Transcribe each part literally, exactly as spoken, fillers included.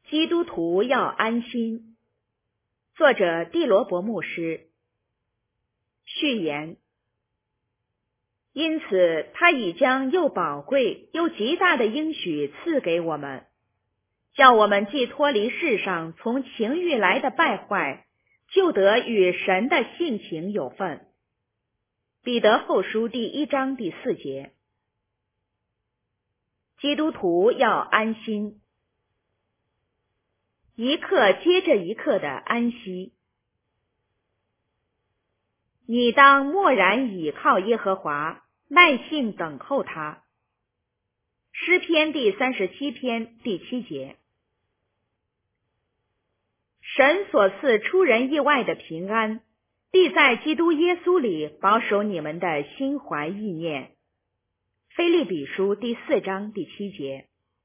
基督徒要安心。作者蒂罗伯牧师。序言。因此他已将又宝贵又极大的应许赐给我们，叫我们既脱离世上从情欲来的败坏，就得与神的性情有份。彼得后书第一章第四节。基督徒要安心，一刻接着一刻的安息。你当默然倚靠耶和华，耐性等候他。诗篇第三十七篇第七节。神所赐出人意外的平安，必在基督耶稣里保守你们的心怀意念。腓立比书第四章第七节。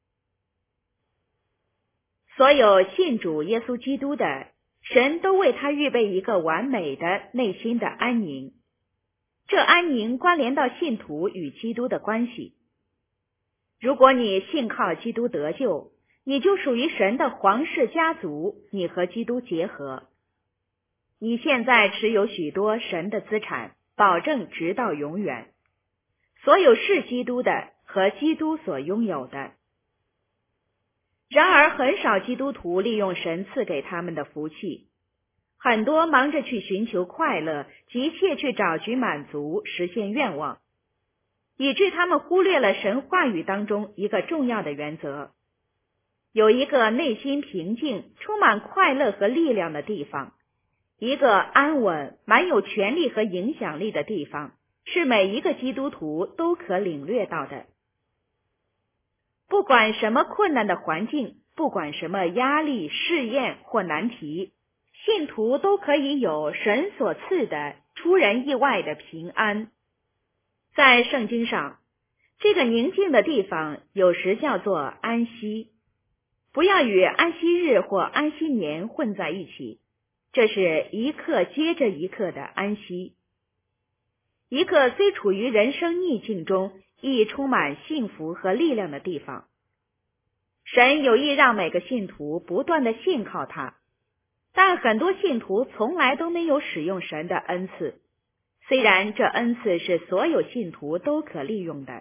所有信主耶稣基督的，神都为他预备一个完美的内心的安宁。这安宁关联到信徒与基督的关系。如果你信靠基督得救，你就属于神的皇室家族，你和基督结合。你现在持有许多神的资产，保证直到永远。所有是基督的和基督所拥有的。然而很少基督徒利用神赐给他们的福气，很多忙着去寻求快乐，急切去找寻满足，实现愿望，以致他们忽略了神话语当中一个重要的原则。有一个内心平静、充满快乐和力量的地方，一个安稳、满有权力和影响力的地方，是每一个基督徒都可领略到的。不管什么困难的环境，不管什么压力、试验或难题，信徒都可以有神所赐的出人意外的平安。在圣经上，这个宁静的地方有时叫做安息。不要与安息日或安息年混在一起，这是一刻接着一刻的安息。一个虽处于人生逆境中，亦充满幸福和力量的地方。神有意让每个信徒不断的信靠他，但很多信徒从来都没有使用神的恩赐，虽然这恩赐是所有信徒都可利用的。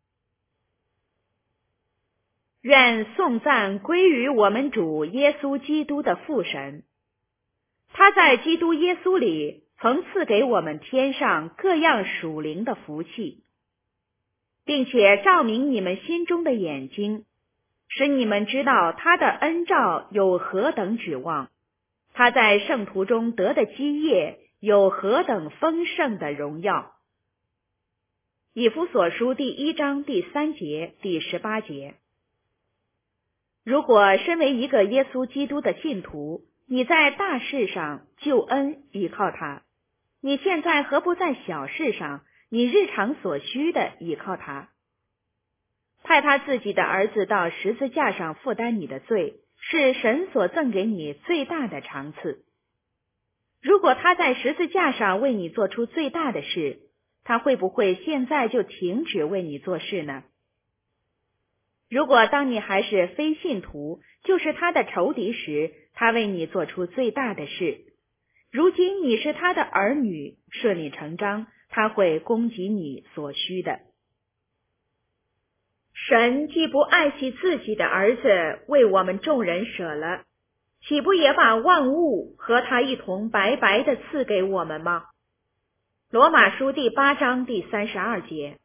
愿颂赞归于我们主耶稣基督的父神，他在基督耶稣里曾赐给我们天上各样属灵的福气，并且照明你们心中的眼睛，使你们知道他的恩召有何等指望，他在圣徒中得的基业有何等丰盛的荣耀。以弗所书第一章第三节第十八节。如果身为一个耶稣基督的信徒，你在大事上救恩依靠他，你现在何不在小事上，你日常所需的依靠他？派他自己的儿子到十字架上负担你的罪，是神所赠给你最大的长赐。如果他在十字架上为你做出最大的事，他会不会现在就停止为你做事呢？如果当你还是非信徒，就是他的仇敌时，他为你做出最大的事，如今你是他的儿女，顺理成章，他会供给你所需的。神既不爱惜自己的儿子为我们众人舍了，岂不也把万物和他一同白白的赐给我们吗？罗马书第八章第三十二节。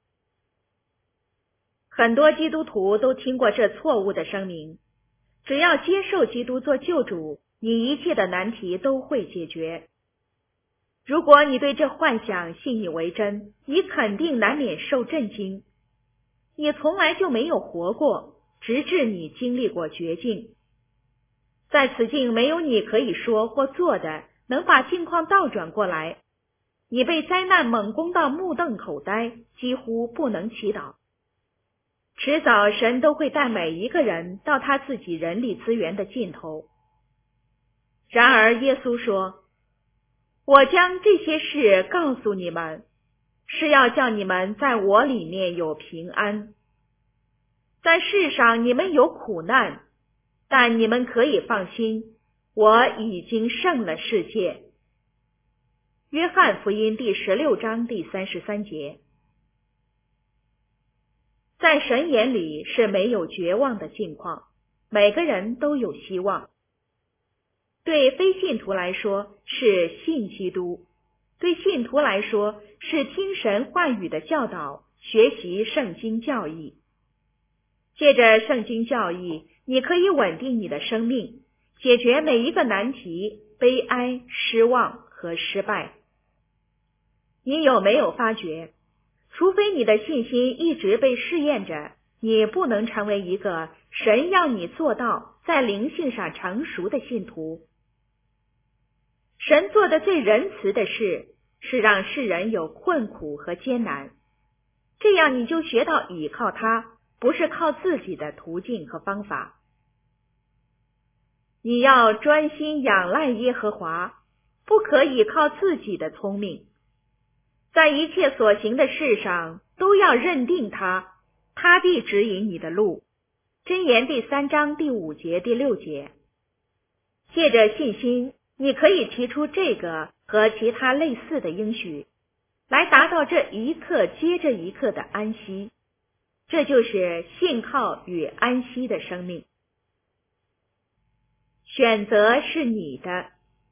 很多基督徒都听过这错误的声明，只要接受基督做救主，你一切的难题都会解决。如果你对这幻想信以为真，你肯定难免受震惊。你从来就没有活过，直至你经历过绝境。在此境没有你可以说或做的，能把境况倒转过来。你被灾难猛攻到目瞪口呆，几乎不能祈祷。迟早神都会带每一个人到他自己人力资源的尽头。然而耶稣说，我将这些事告诉你们，是要叫你们在我里面有平安。在世上你们有苦难， 但你们可以放心，我已经胜了世界。约翰福音第十六章第三十三节。在神眼里是没有绝望的境况，每个人都有希望。对非信徒来说是信基督，对信徒来说是听神话语的教导，学习圣经教义。借着圣经教义，你可以稳定你的生命，解决每一个难题、悲哀、失望和失败。你有没有发觉，除非你的信心一直被试验着，你不能成为一个神要你做到在灵性上成熟的信徒。神做的最仁慈的事，是让世人有困苦和艰难，这样你就学到倚靠他，不是靠自己的途径和方法。你要专心仰赖耶和华，不可以靠自己的聪明。在一切所行的事上，都要认定他，他必指引你的路。箴言第三章第五节、第六节。借着信心，你可以提出这个和其他类似的应许，来达到这一刻接着一刻的安息。这就是信靠与安息的生命。选择是你的。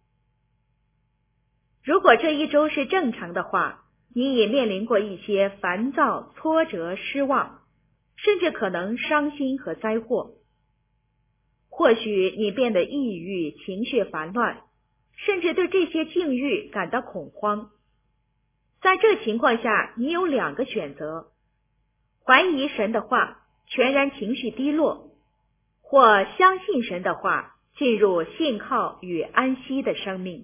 如果这一周是正常的话，你也面临过一些烦躁、挫折、失望，甚至可能伤心和灾祸。或许你变得抑郁，情绪烦乱，甚至对这些境遇感到恐慌。在这情况下，你有两个选择：怀疑神的话，全然情绪低落，或相信神的话，进入信靠与安息的生命。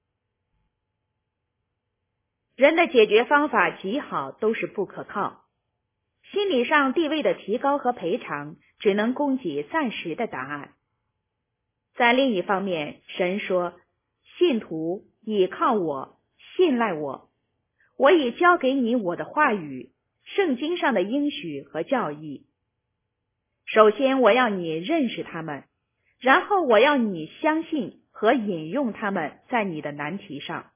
人的解决方法极好，都是不可靠。心理上地位的提高和赔偿，只能供给暂时的答案。在另一方面，神说，信徒倚靠我，信赖我，我已交给你我的话语，圣经上的应许和教义。首先我要你认识他们，然后我要你相信和引用他们在你的难题上。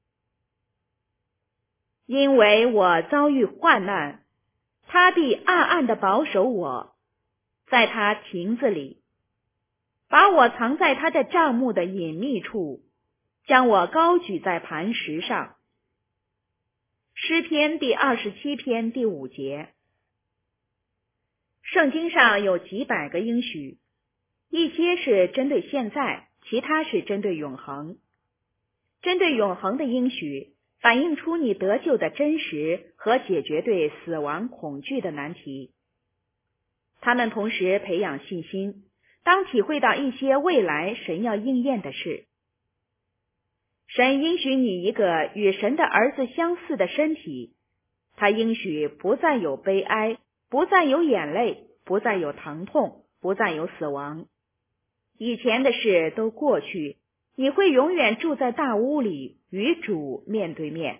因为我遭遇患难，他必暗暗地保守我，在他亭子里，把我藏在他的帐幕的隐秘处，将我高举在磐石上。诗篇第二十七篇第五节。圣经上有几百个应许，一些是针对现在，其他是针对永恒。针对永恒的应许，反映出你得救的真实和解决对死亡恐惧的难题。他们同时培养信心，当体会到一些未来神要应验的事。神应许你一个与神的儿子相似的身体，他应许不再有悲哀，不再有眼泪，不再有疼痛，不再有死亡。以前的事都过去，你会永远住在大屋里，与主面对面。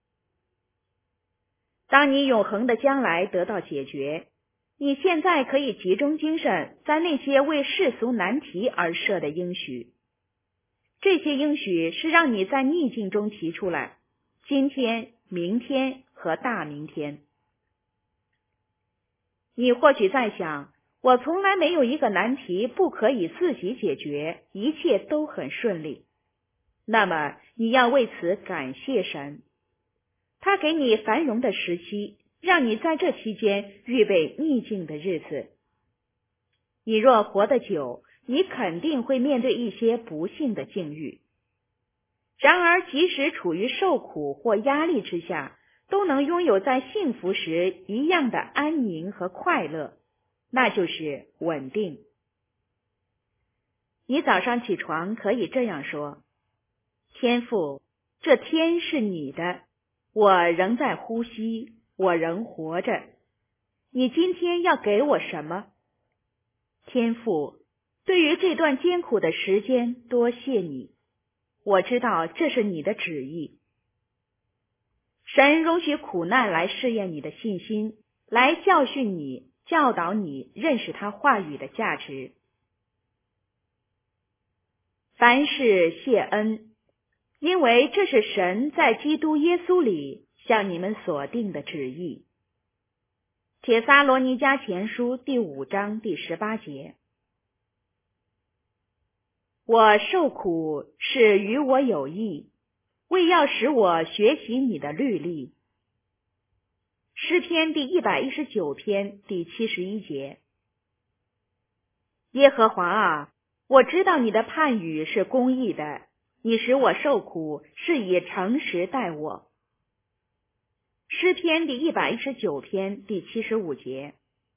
当你永恒的将来得到解决，你现在可以集中精神在那些为世俗难题而设的应许。这些应许是让你在逆境中提出来，今天、明天和大明天。你或许在想，我从来没有一个难题不可以自己解决，一切都很顺利。那么你要为此感谢神，他给你繁荣的时期，让你在这期间预备逆境的日子。你若活得久，你肯定会面对一些不幸的境遇。然而即使处于受苦或压力之下，都能拥有在幸福时一样的安宁和快乐，那就是稳定。你早上起床可以这样说：天父，这天是你的，我仍在呼吸，我仍活着。你今天要给我什么？天父，对于这段艰苦的时间，多谢你。我知道这是你的旨意。神容许苦难来试验你的信心，来教训你，教导你认识他话语的价值。 凡事谢恩，因为这是神在基督耶稣里向你们所定的旨意。帖撒罗尼迦前书第五章第十八节。我受苦是与我有益，为要使我学习你的律例。诗篇第一百一十九篇第七十一节。耶和华啊，我知道你的判语是公义的，你使我受苦是以诚实待我。诗篇第一百一十九篇第七十五节。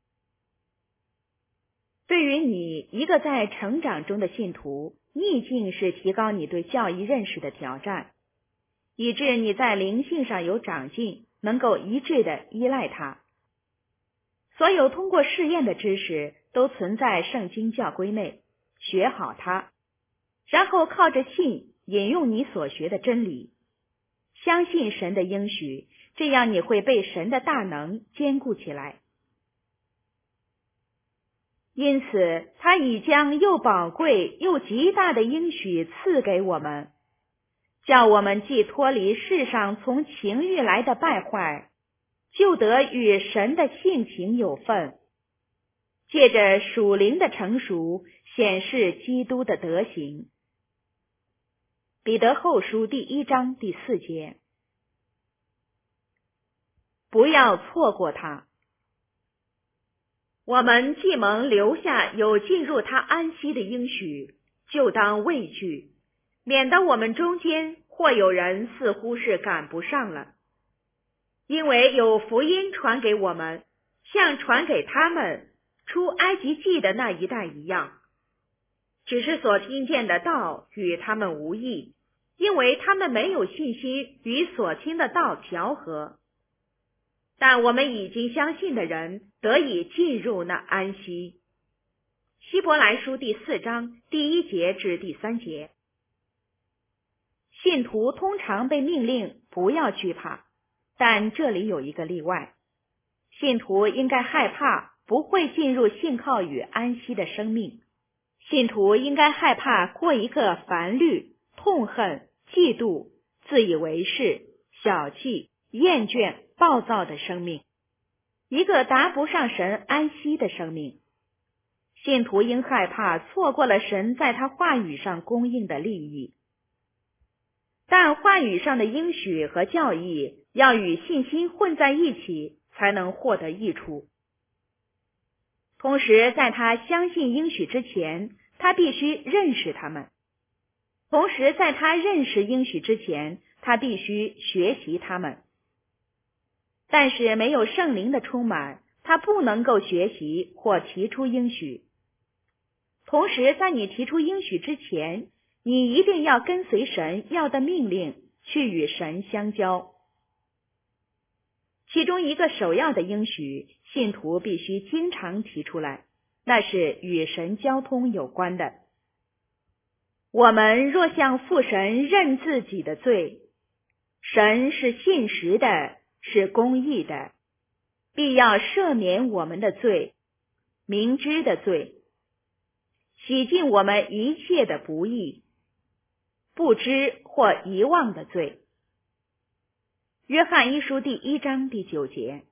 对于你一个在成长中的信徒，逆境是提高你对教义认识的挑战，以致你在灵性上有长进，能够一致地依赖它。所有通过试验的知识都存在圣经教规内，学好它，然后靠着信引用你所学的真理，相信神的应许，这样你会被神的大能坚固起来。因此他已将又宝贵又极大的应许赐给我们，叫我们既脱离世上从情欲来的败坏，就得与神的性情有份，借着属灵的成熟显示基督的德行。彼得后书第一章第四节。不要错过它。我们既蒙留下有进入他安息的应许，就当畏惧，免得我们中间或有人似乎是赶不上了。因为有福音传给我们，像传给他们出埃及记的那一代一样，只是所听见的道与他们无益，因为他们没有信心与所听的道调和。但我们已经相信的人得以进入那安息。希伯来书第四章第一节至第三节。信徒通常被命令不要惧怕，但这里有一个例外。信徒应该害怕不会进入信靠与安息的生命。信徒应该害怕过一个烦虑、痛恨、嫉妒、自以为是、小气、厌倦、暴躁的生命，一个达不上神安息的生命。信徒应害怕错过了神在他话语上供应的利益，但话语上的应许和教义要与信心混在一起，才能获得益处。同时在他相信应许之前，他必须认识他们；同时在他认识应许之前，他必须学习他们。但是没有圣灵的充满，他不能够学习或提出应许。同时在你提出应许之前，你一定要跟随神要的命令，去与神相交。其中一个首要的应许，信徒必须经常提出来，那是与神交通有关的。我们若向父神认自己的罪，神是信实的，是公义的，必要赦免我们的罪，明知的罪，洗净我们一切的不义，不知或遗忘的罪。约翰一书第一章第九节。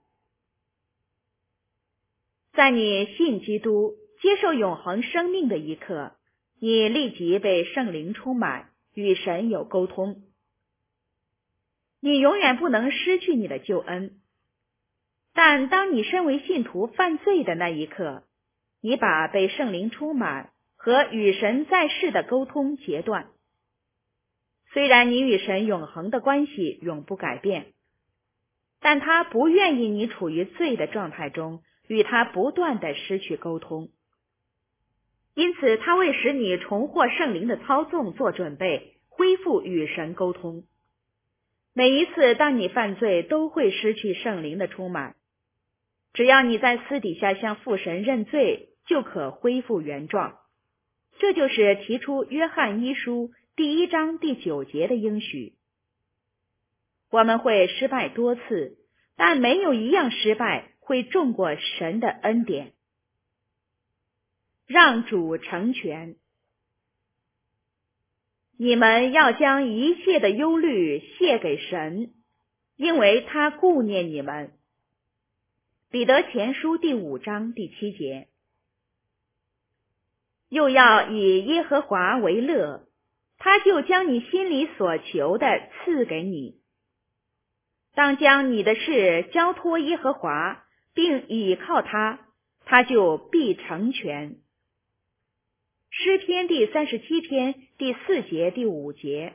在你信基督、接受永恒生命的一刻，你立即被圣灵充满，与神有沟通。你永远不能失去你的救恩，但当你身为信徒犯罪的那一刻，你把被圣灵充满和与神在世的沟通截断。虽然你与神永恒的关系永不改变，但他不愿意你处于罪的状态中，与他不断的失去沟通。因此他为使你重获圣灵的操纵做准备，恢复与神沟通。每一次当你犯罪，都会失去圣灵的充满。只要你在私底下向父神认罪，就可恢复原状。这就是提出约翰一书第一章第九节的应许。我们会失败多次，但没有一样失败会重过神的恩典。让主成全。 你们要将一切的忧虑卸给神，因为他顾念你们。彼得前书第五章第七节。又要以耶和华为乐，他就将你心里所求的赐给你。当将你的事交托耶和华，并倚靠他，他就必成全。诗篇第三十七篇第四节第五节。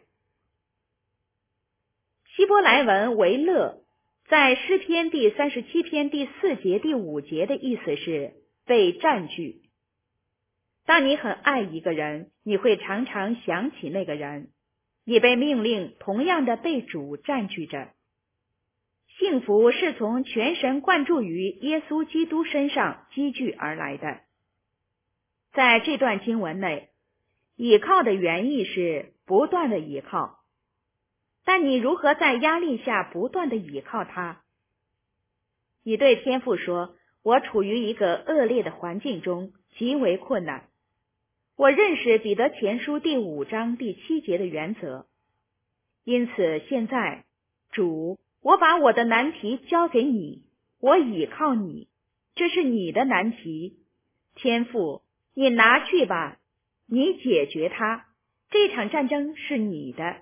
希伯来文为乐，在诗篇第三十七篇第四节第五节的意思是被占据。当你很爱一个人，你会常常想起那个人，你被命令同样的被主占据着。幸福是从全神贯注于耶稣基督身上积聚而来的。在这段经文内，倚靠的原意是不断的倚靠，但你如何在压力下不断的倚靠他？你对天父说，我处于一个恶劣的环境中，极为困难。我认识彼得前书第五章第七节的原则，因此现在，主，我把我的难题交给你，我倚靠你，这是你的难题。天父，你拿去吧，你解决它，这场战争是你的。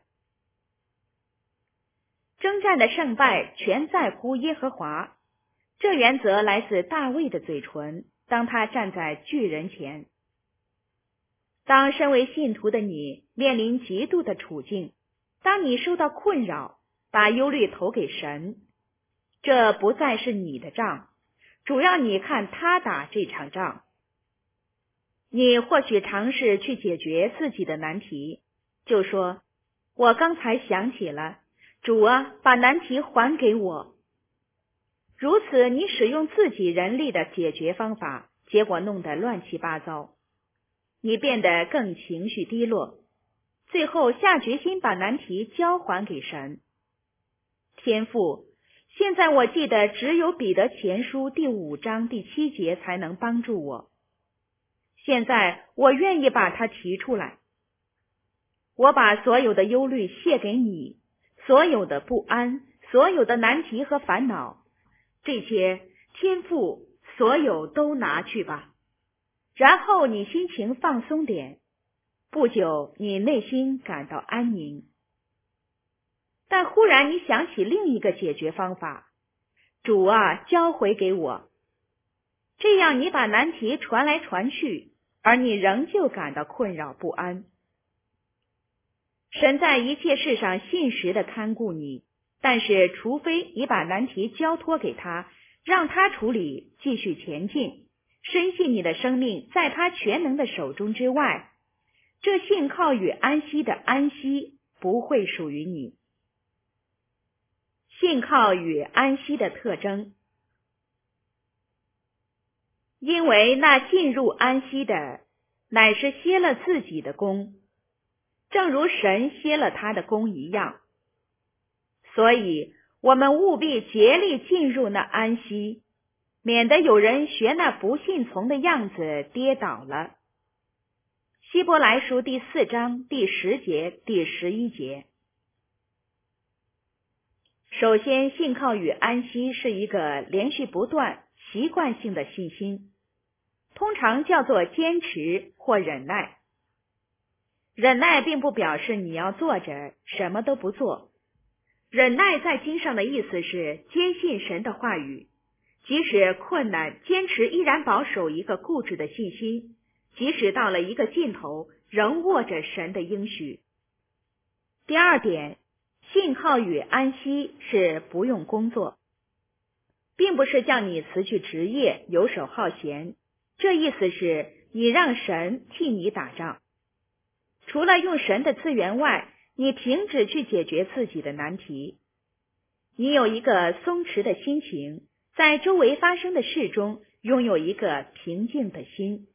征战的胜败全在乎耶和华，这原则来自大卫的嘴唇，当他站在巨人前。当身为信徒的你面临极度的处境，当你受到困扰，把忧虑投给神，这不再是你的仗，主要你看他打这场仗。你或许尝试去解决自己的难题，就说，我刚才想起了，主啊，把难题还给我。如此你使用自己人力的解决方法，结果弄得乱七八糟，你变得更情绪低落，最后下决心把难题交还给神。天父，现在我记得只有彼得前书第五章第七节才能帮助我。现在我愿意把它提出来。我把所有的忧虑卸给你，所有的不安，所有的难题和烦恼，这些天父所有都拿去吧。然后你心情放松点，不久你内心感到安宁。但忽然你想起另一个解决方法，主啊，交回给我。这样你把难题传来传去，而你仍旧感到困扰不安。神在一切事上信实地看顾你，但是除非你把难题交托给他，让他处理，继续前进，深信你的生命在他全能的手中之外，这信靠与安息的安息不会属于你。信靠与安息的特征。因为那进入安息的，乃是歇了自己的功，正如神歇了他的功一样。所以我们务必竭力进入那安息，免得有人学那不信从的样子跌倒了。希伯来书第四章第十节第十一节。首先，信靠与安息是一个连续不断、习惯性的信心，通常叫做坚持或忍耐。忍耐并不表示你要坐着什么都不做。忍耐在经上的意思是坚信神的话语，即使困难，坚持依然保守一个固执的信心，即使到了一个尽头，仍握着神的应许。第二点，信靠与安息是不用工作，并不是叫你辞去职业，游手好闲。这意思是你让神替你打仗。除了用神的资源外，你停止去解决自己的难题。你有一个松弛的心情，在周围发生的事中拥有一个平静的心。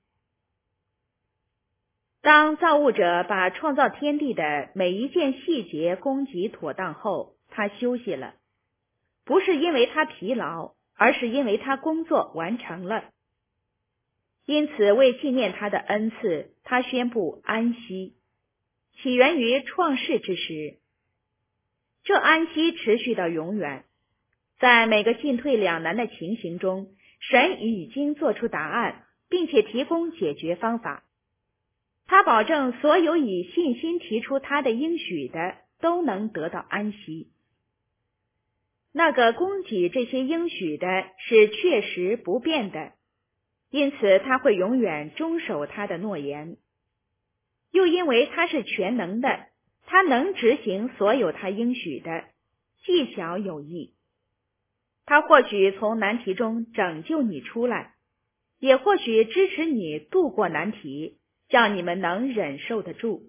当造物者把创造天地的每一件细节供给妥当后，他休息了，不是因为他疲劳，而是因为他工作完成了。因此为纪念他的恩赐，他宣布安息。 起源于创世之时。这安息持续到永远。在每个进退两难的情形中，神已经做出答案，并且提供解决方法。他保证所有以信心提出他的应许的都能得到安息。那个供给这些应许的是确实不变的，因此他会永远遵守他的诺言。又因为他是全能的，他能执行所有他应许的，既小有益。他或许从难题中拯救你出来，也或许支持你度过难题，叫你们能忍受得住。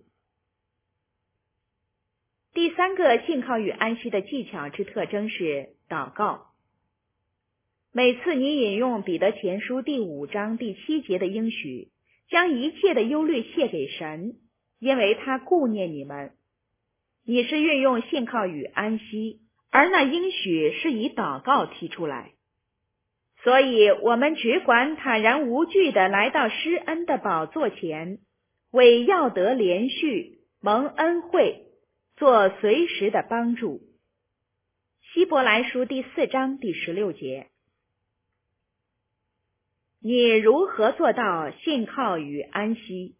第三个信靠与安息的技巧之特征是祷告。每次你引用彼得前书第五章第七节的应许，将一切的忧虑卸给神，因为他顾念你们，你是运用信靠与安息，而那应许是以祷告提出来。所以我们只管坦然无惧地来到施恩的宝座前，为要得连续蒙恩惠做随时的帮助。希伯来书第四章第十六节。你如何做到信靠与安息？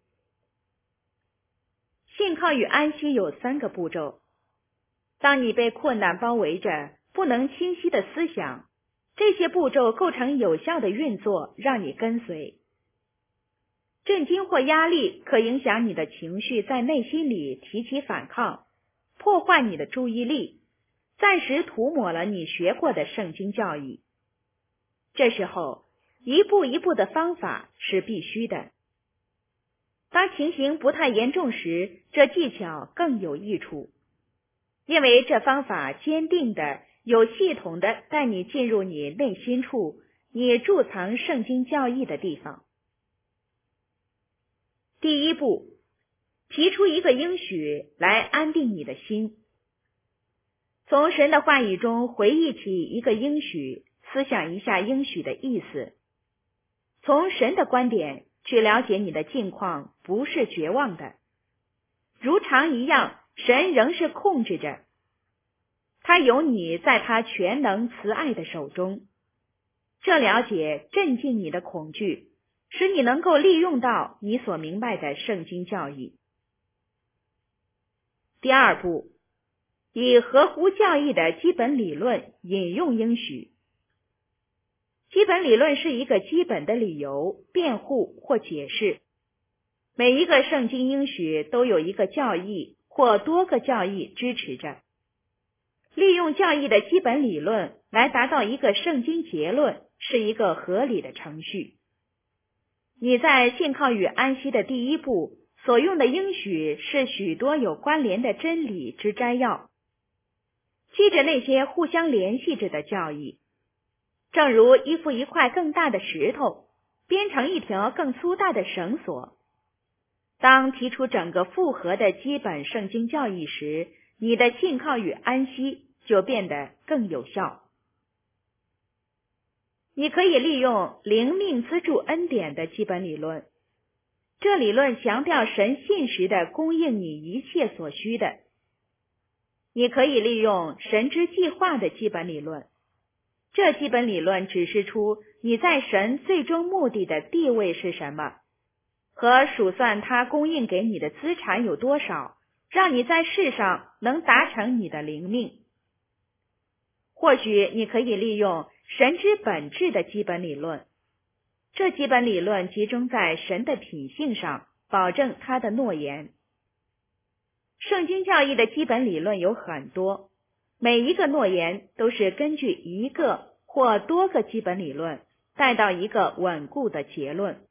信靠与安息有三个步骤。当你被困难包围着，不能清晰的思想，这些步骤构成有效的运作，让你跟随。震惊或压力可影响你的情绪在内心里提起反抗，破坏你的注意力，暂时涂抹了你学过的圣经教义。这时候，一步一步的方法是必须的。当情形不太严重时，这技巧更有益处，因为这方法坚定的、有系统的带你进入你内心处，你贮藏圣经教义的地方。第一步，提出一个应许来安定你的心。从神的话语中回忆起一个应许，思想一下应许的意思。从神的观点去了解你的境况，不是绝望的。如常一样，神仍是控制着，他有你在他全能慈爱的手中。这了解镇静你的恐惧，使你能够利用到你所明白的圣经教义。第二步，以合乎教义的基本理论引用应许。基本理论是一个基本的理由、辩护或解释。每一个圣经应许都有一个教义或多个教义支持着。利用教义的基本理论来达到一个圣经结论，是一个合理的程序。你在信靠与安息的第一步所用的应许是许多有关联的真理之摘要，记着那些互相联系着的教义，正如依附一块更大的石头，编成一条更粗大的绳索。当提出整个复合的基本圣经教义时，你的信靠与安息就变得更有效。你可以利用灵命资助恩典的基本理论，这理论强调神信实的供应你一切所需的。你可以利用神之计划的基本理论，这基本理论指示出你在神最终目的的地位是什么，和数算他供应给你的资产有多少，让你在世上能达成你的灵命。或许你可以利用神之本质的基本理论，这基本理论集中在神的品性上，保证他的诺言。圣经教义的基本理论有很多，每一个诺言都是根据一个或多个基本理论带到一个稳固的结论。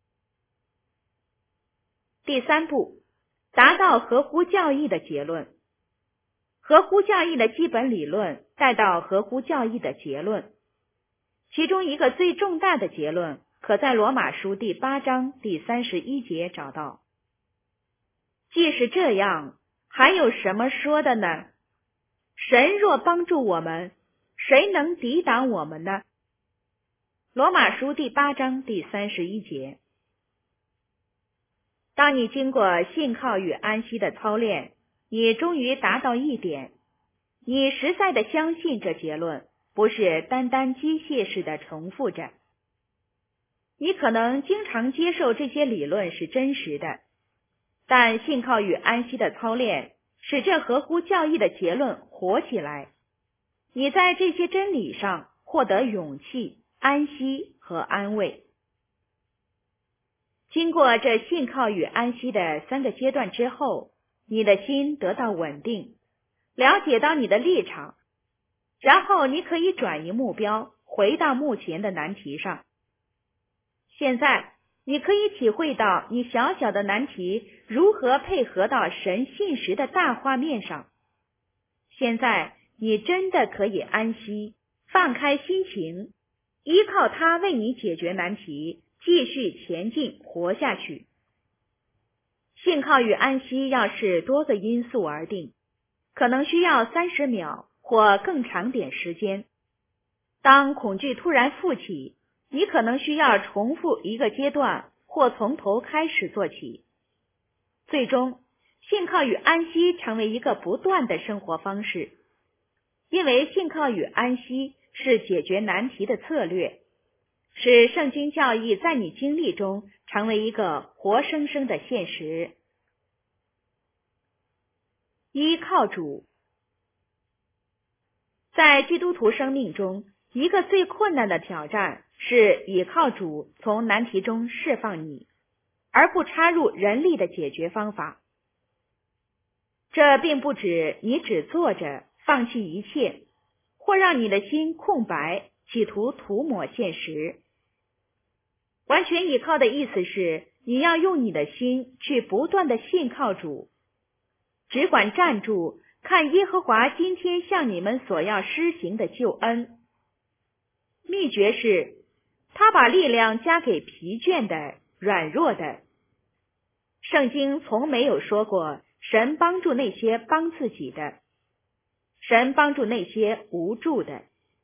第三步，达到合乎教义的结论。合乎教义的基本理论带到合乎教义的结论，其中一个最重大的结论可在罗马书第八章第三十一节找到。既是这样，还有什么说的呢？神若帮助我们，谁能抵挡我们呢？罗马书第八章第三十一节。 当你经过信靠与安息的操练，你终于达到一点，你实在的相信这结论，不是单单机械式的重复着。你可能经常接受这些理论是真实的，但信靠与安息的操练使这合乎教义的结论活起来。你在这些真理上获得勇气、安息和安慰。经过这信靠与安息的三个阶段之后，你的心得到稳定，了解到你的立场，然后你可以转移目标，回到目前的难题上。现在你可以体会到你小小的难题如何配合到神信实的大画面上。现在你真的可以安息，放开心情，依靠他为你解决难题，继续前进，活下去。信靠与安息要视多个因素而定，可能需要三十秒或更长点时间。当恐惧突然复起，你可能需要重复一个阶段，或从头开始做起。最终，信靠与安息成为一个不断的生活方式，因为信靠与安息是解决难题的策略，使圣经教义在你经历中成为一个活生生的现实。依靠主。在基督徒生命中，一个最困难的挑战是倚靠主从难题中释放你，而不插入人力的解决方法。这并不指你只坐着放弃一切，或让你的心空白，企图涂抹现实。完全倚靠的意思是，你要用你的心去不断的信靠主，只管站住，看耶和华今天向你们所要施行的救恩。秘诀是，他把力量加给疲倦的、软弱的。圣经从没有说过神帮助那些帮自己的，神帮助那些无助的。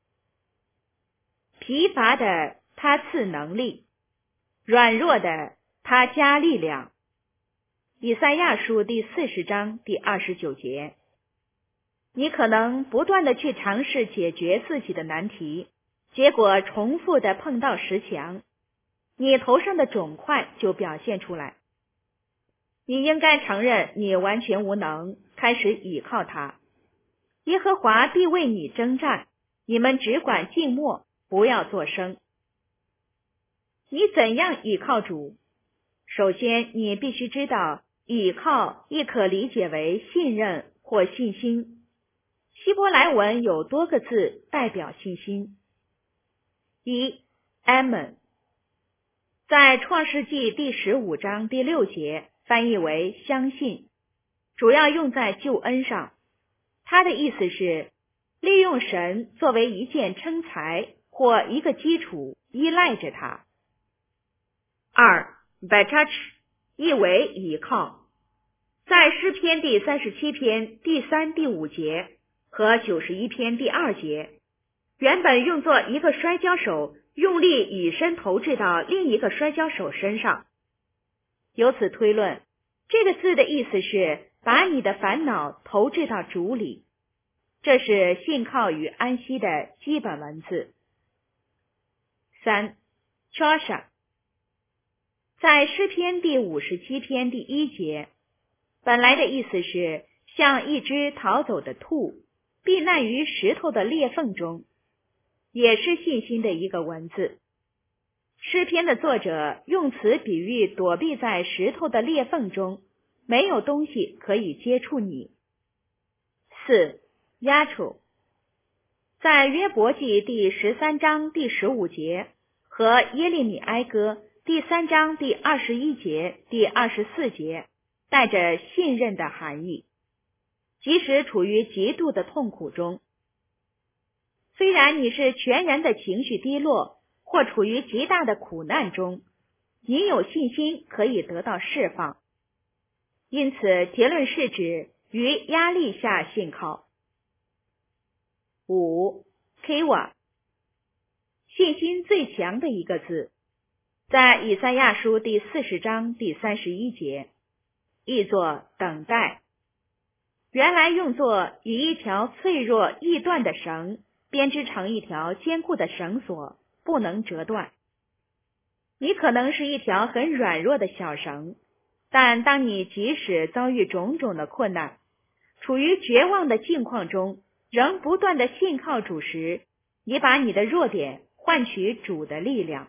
疲乏的他赐能力，软弱的他加力量。以赛亚书第四十章第二十九节。你可能不断的去尝试解决自己的难题，结果重复的碰到石墙，你头上的肿块就表现出来。你应该承认你完全无能，开始倚靠他。耶和华必为你征战，你们只管静默，不要作声。你怎样倚靠主？首先，你必须知道，倚靠亦可理解为信任或信心。希伯来文有多个字代表信心。一 Amen 在创世纪第十五章第六节翻译为相信，主要用在救恩上。它的意思是利用神作为一件撑材或一个基础，依赖着它。二 Betach 意为倚靠，在诗篇第三十七篇第三、第五节和九十一篇第二节，原本用作一个摔跤手用力以身投掷到另一个摔跤手身上。由此推论，这个字的意思是把你的烦恼投掷到主里。这是信靠与安息的基本文字。三 Chosha 在诗篇第五十七篇第一节，本来的意思是像一只逃走的兔，避难于石头的裂缝中，也是信心的一个文字。诗篇的作者用此比喻躲避在石头的裂缝中，没有东西可以接触你。四 Yatro 在约伯记第十三章第十五节和耶利米哀歌第三章第二十一节、第二十四节带着信任的含义。即使处于极度的痛苦中，虽然你是全然的情绪低落，或处于极大的苦难中，你有信心可以得到释放。因此，结论是指于压力下信靠。五 Kiva 信心最强的一个字， 在以赛亚书第四十章第三十一节，译作等待。原来用作以一条脆弱易断的绳编织成一条坚固的绳索，不能折断。你可能是一条很软弱的小绳，但当你即使遭遇种种的困难，处于绝望的境况中，仍不断的信靠主时，你把你的弱点换取主的力量。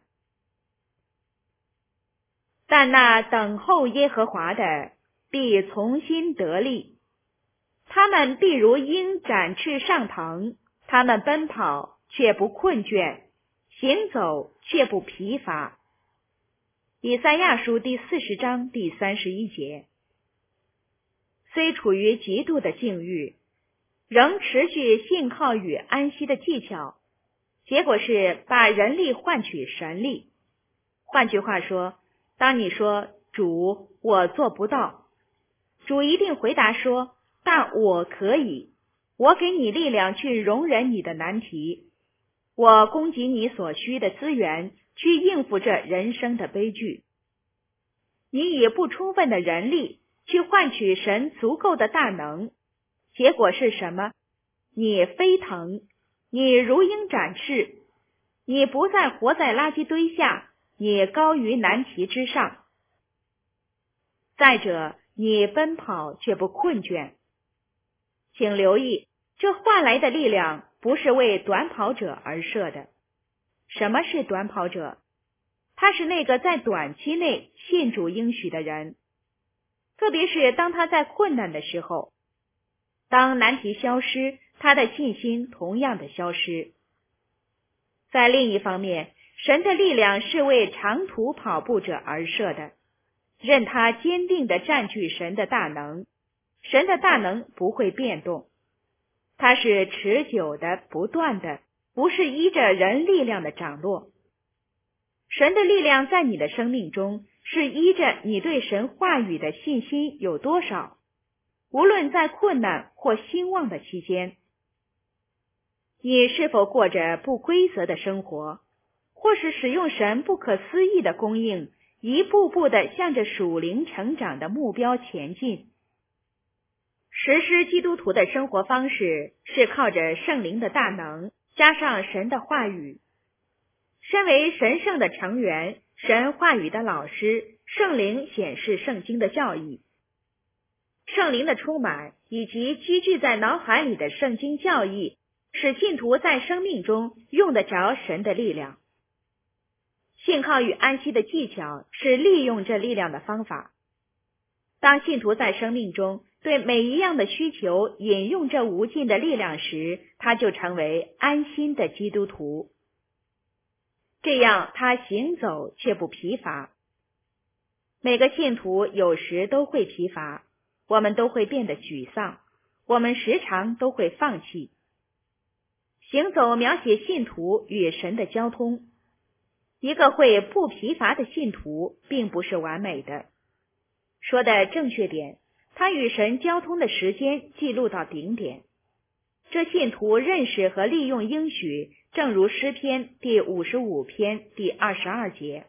但那等候耶和华的必从心得力，他们必如鹰展翅上腾，他们奔跑却不困倦，行走却不疲乏。以赛亚书第四十章第三十一节。虽处于极度的境遇，仍持续信靠与安息的技巧，结果是把人力换取神力。换句话说，当你说主，我做不到，主一定回答说，但我可以，我给你力量去容忍你的难题，我供给你所需的资源去应付这人生的悲剧。你以不充分的人力去换取神足够的大能，结果是什么？你飞腾，你如鹰展翅，你不再活在垃圾堆下，你高于难题之上。再者，你奔跑却不困倦。请留意，这换来的力量不是为短跑者而设的。什么是短跑者？他是那个在短期内信主应许的人，特别是当他在困难的时候，当难题消失，他的信心同样的消失。在另一方面，神的力量是为长途跑步者而设的，任他坚定地占据神的大能，神的大能不会变动，它是持久的、不断的，不是依着人力量的涨落。神的力量在你的生命中是依着你对神话语的信心有多少，无论在困难或兴旺的期间。你是否过着不规则的生活，或是使用神不可思议的供应，一步步的向着属灵成长的目标前进？实施基督徒的生活方式是靠着圣灵的大能，加上神的话语。身为神圣的成员，神话语的老师，圣灵显示圣经的教义。圣灵的充满以及积聚在脑海里的圣经教义，使信徒在生命中用得着神的力量。信靠与安息的技巧是利用这力量的方法。当信徒在生命中对每一样的需求引用这无尽的力量时，他就成为安心的基督徒。这样他行走却不疲乏。每个信徒有时都会疲乏，我们都会变得沮丧，我们时常都会放弃。行走描写信徒与神的交通。一个会不疲乏的信徒并不是完美的。说的正确点，他与神交通的时间记录到顶点。这信徒认识和利用应许，正如诗篇第五十五篇第二十二节。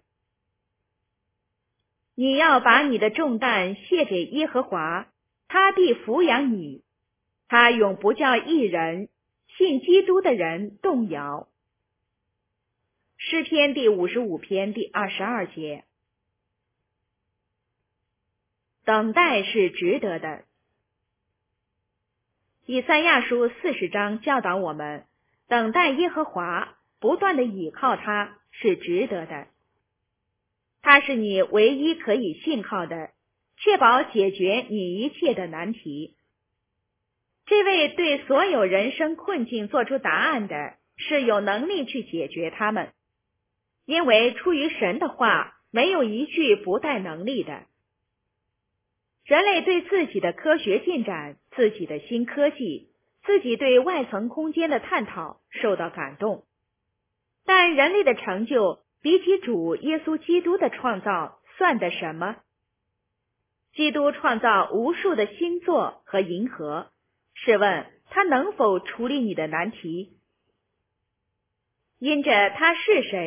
你要把你的重担卸给耶和华，他必抚养你，他永不叫一人信基督的人动摇。诗篇第五十五篇第二十二节。等待是值得的。以赛亚书四十章教导我们，等待耶和华，不断的倚靠他是值得的。他是你唯一可以信靠的，确保解决你一切的难题。这位对所有人生困境做出答案的，是有能力去解决他们，因为出于神的话，没有一句不带能力的。人类对自己的科学进展、自己的新科技、自己对外层空间的探讨受到感动，但人类的成就比起主耶稣基督的创造算得什么？基督创造无数的星座和银河，试问他能否处理你的难题？因着他是谁，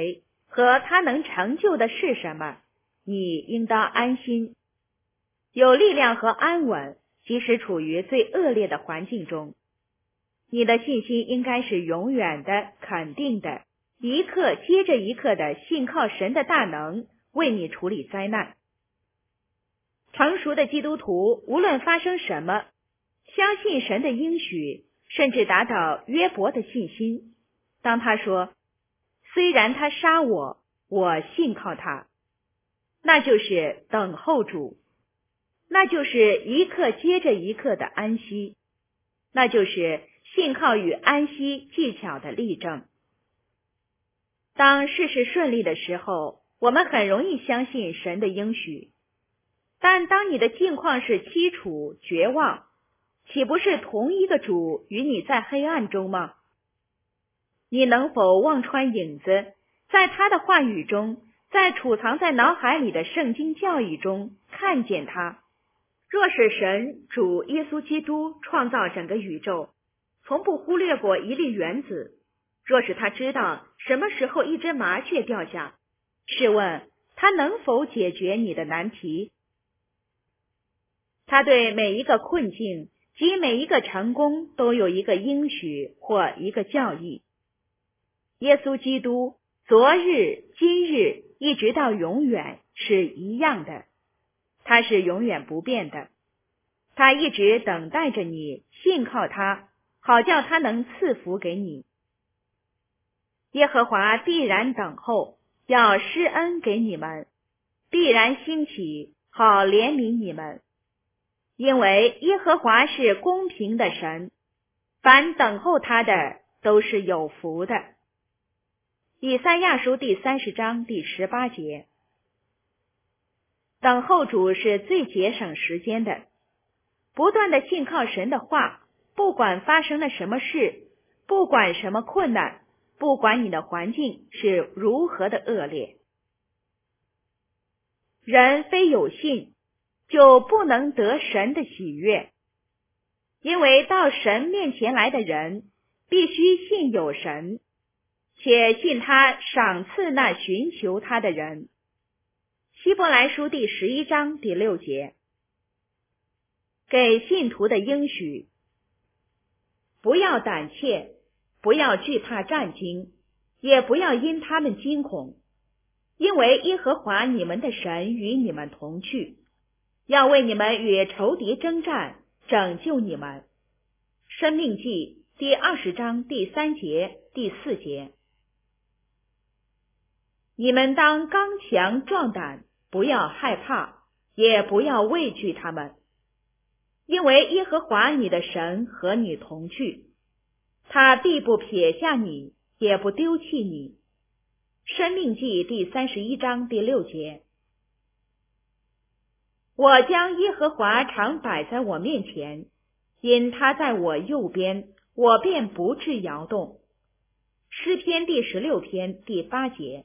和他能成就的是什么，你应当安心，有力量和安稳，即使处于最恶劣的环境中。你的信心应该是永远的、肯定的，一刻接着一刻的信靠神的大能为你处理灾难。成熟的基督徒无论发生什么，相信神的应许，甚至达到约伯的信心。当他说，虽然他杀我，我信靠他，那就是等候主，那就是一刻接着一刻的安息，那就是信靠与安息技巧的例证。当事事顺利的时候，我们很容易相信神的应许，但当你的境况是凄楚、绝望，岂不是同一个主与你在黑暗中吗？你能否望穿影子，在他的话语中，在储藏在脑海里的圣经教义中看见他？若是神主耶稣基督创造整个宇宙，从不忽略过一粒原子，若是他知道什么时候一只麻雀掉下，试问他能否解决你的难题？他对每一个困境及每一个成功都有一个应许或一个教义。耶稣基督昨日、今日一直到永远是一样的，他是永远不变的，他一直等待着你信靠他，好叫他能赐福给你。耶和华必然等候，要施恩给你们，必然兴起，好怜悯你们。因为耶和华是公平的神，凡等候他的都是有福的。以赛亚书第三十章第十八节。等候主是最节省时间的，不断的信靠神的话，不管发生了什么事，不管什么困难，不管你的环境是如何的恶劣。人非有信，就不能得神的喜悦，因为到神面前来的人，必须信有神，且信他赏赐那寻求他的人。希伯来书第十一章第六节。给信徒的应许：不要胆怯，不要惧怕战惊，也不要因他们惊恐，因为耶和华你们的神与你们同去，要为你们与仇敌征战，拯救你们。申命记第二十章第三节、第四节。你们当刚强壮胆，不要害怕，也不要畏惧他们，因为耶和华你的神和你同去，他必不撇下你，也不丢弃你。申命记第三十一章第六节。我将耶和华常摆在我面前，因他在我右边，我便不致摇动。诗篇第十六篇第八节。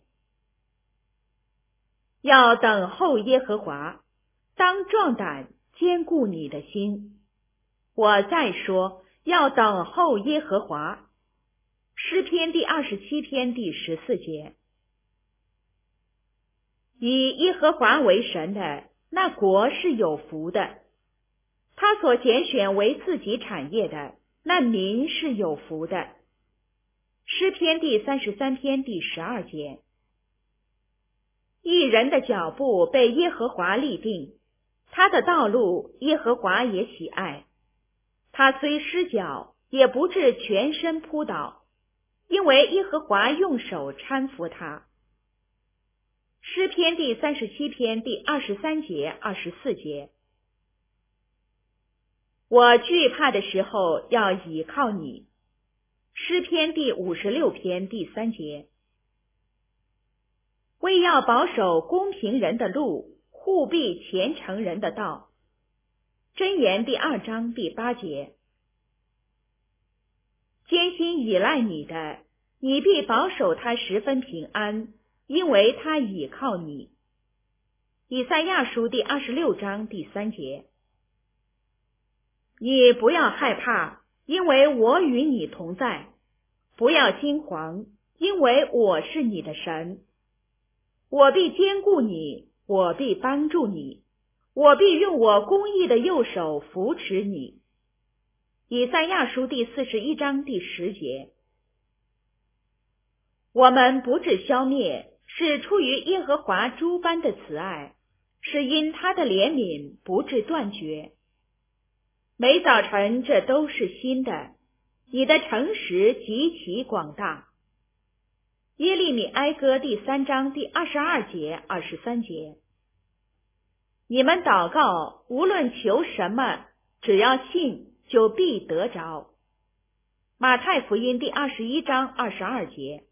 要等候耶和华，当壮胆，坚固你的心。我再说，要等候耶和华。诗篇第二十七篇第十四节。以耶和华为神的，那国是有福的；他所拣选为自己产业的，那民是有福的。诗篇第三十三篇第十二节。义人的脚步被耶和华立定，他的道路耶和华也喜爱。他虽失脚，也不致全身扑倒，因为耶和华用手搀扶他。诗篇第三十七篇第二十三节、二十四节。我惧怕的时候要倚靠你。诗篇第五十六篇第三节。为要保守公平人的路，护庇虔诚人的道。箴言第二章第八节。艰辛倚赖你的，你必保守他十分平安，因为他倚靠你。以赛亚书第二十六章第三节。你不要害怕，因为我与你同在；不要惊惶，因为我是你的神。 我必坚固你，我必帮助你，我必用我公义的右手扶持你。以赛亚书第四十一章第十节。我们不致消灭，是出于耶和华诸般的慈爱，是因他的怜悯不致断绝。每早晨这都是新的，你的诚实极其广大。耶利米哀歌第三章第二十二节、二十三节。你们祷告，无论求什么，只要信，就必得着。马太福音第二十一章二十二节。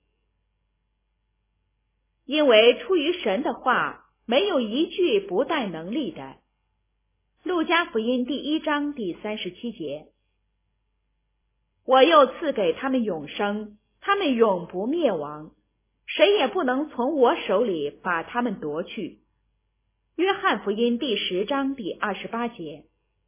因为出于神的话，没有一句不带能力的。路加福音第一章第三十七节。我又赐给他们永生，他们永不灭亡，谁也不能从我手里把他们夺去。约翰福音第十章第二十八节。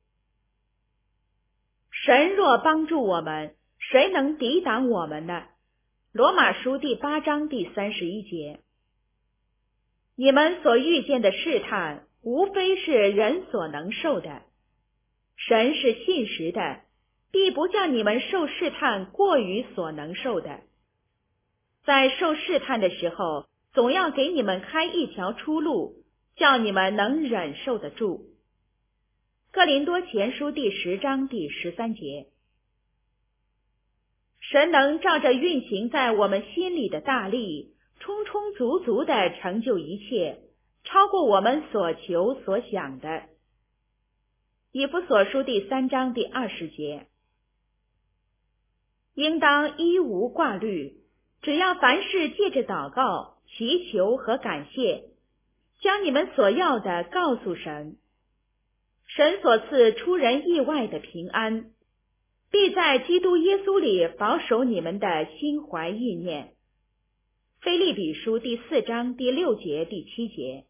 神若帮助我们，谁能抵挡我们呢？罗马书第八章第三十一节。你们所遇见的试探，无非是人所能受的。神是信实的，必不叫你们受试探过于所能受的。在受试探的时候，总要给你们开一条出路，叫你们能忍受得住。哥林多前书第十章第十三节。神能照着运行在我们心里的大力，充充足足地成就一切，超过我们所求所想的。以弗所书第三章第二十节。应当一无挂虑，只要凡事借着祷告、祈求和感谢，将你们所要的告诉神。神所赐出人意外的平安，必在基督耶稣里保守你们的心怀意念。腓立比书第四章第六节、第七节。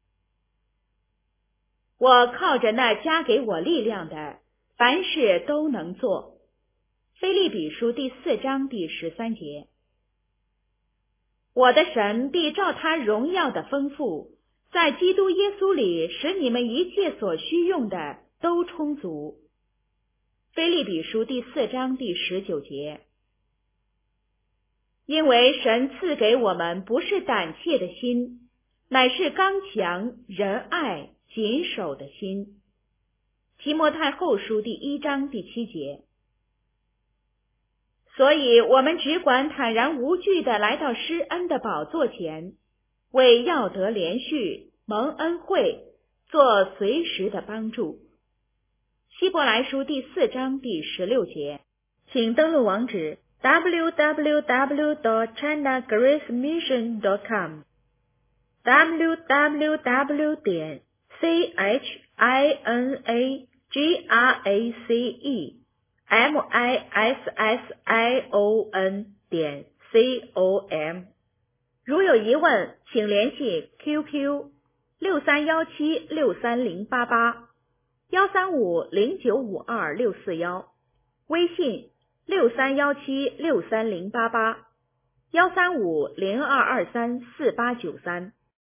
我靠着那加给我力量的，凡事都能做。腓立比书第四章第十三节。我的神必照他荣耀的丰富，在基督耶稣里使你们一切所需用的都充足。腓立比书第四章第十九节。因为神赐给我们不是胆怯的心，乃是刚强、仁爱、谨守的心。提摩太后书第一章第七节。所以我们只管坦然无惧地来到施恩的宝座前，为要得连续蒙恩惠，做随时的帮助。希伯来书第四章第十六节。请登录网址 double u double u double u dot china grace mission dot com double u double u double u 点 c h i n a g r a c e m i s s i o n 点 c o m。 如有疑问，请联系 Q Q 六三一七六三零八八幺三五零九五二六四一，微信六三一七六三零八八幺三五零二二三四八九三。